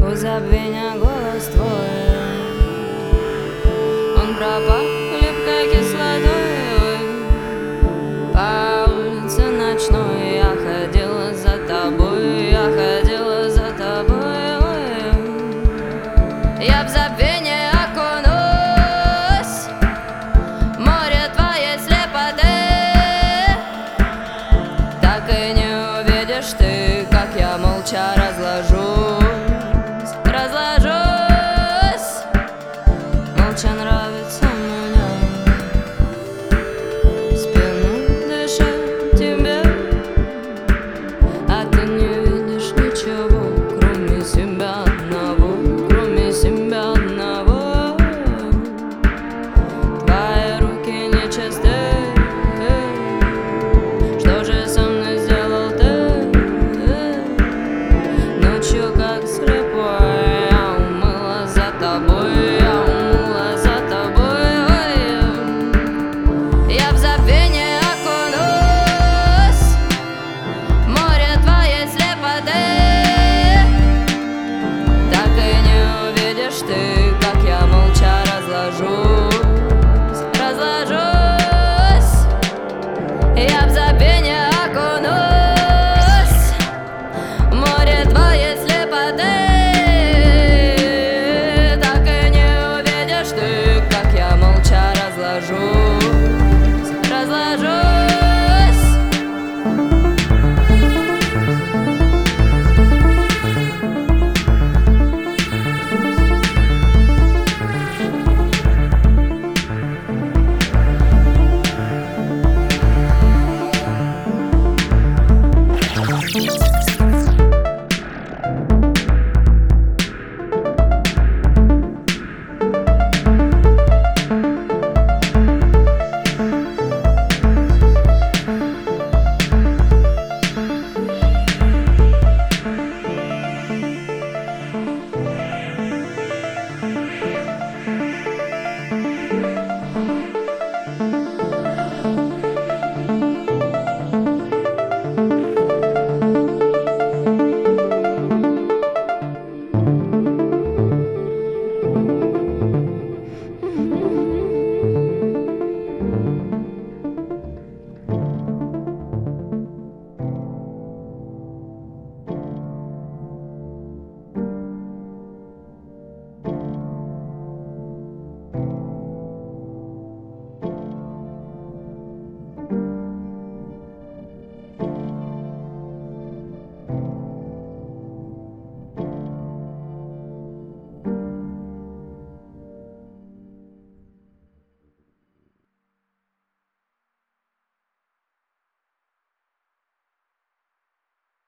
У забвения голос твой, он пропал липкой кислотой. По улице ночной я ходила за тобой, я ходила за тобой. Я в забвение окунусь, в море твоей слепоты. Так и не увидишь ты, как я молча